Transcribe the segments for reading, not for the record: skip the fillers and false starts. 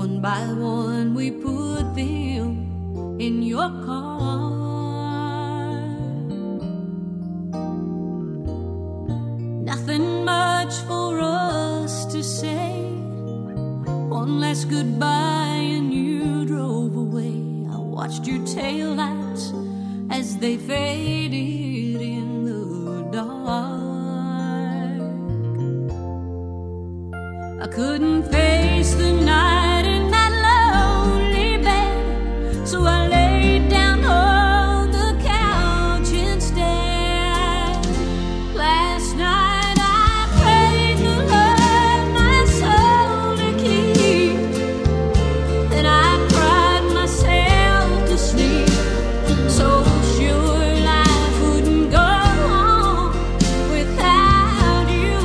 One by one we put them in your car. Nothing much for us to say. One last goodbye and you drove away. I watched your taillights as they faded in the dark. I couldn't face the night in that lonely bed, so I laid down on the couch instead. Last night I prayed the Lord my soul to keep, and I cried myself to sleep, so sure life wouldn't go on without you.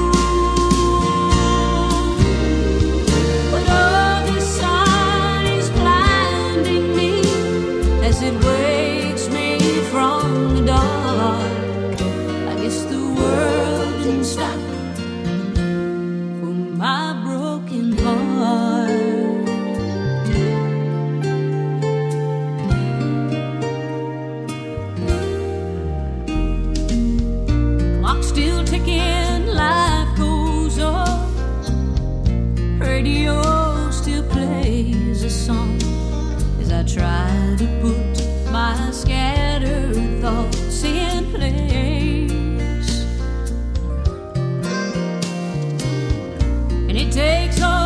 But oh, the sun is blinding me as it wakes me from the dark. I guess the world didn't stop for my broken heart. Clock still ticking, life goes on. Radio still plays a song as I try to put my scattered thoughts in place. And it takes all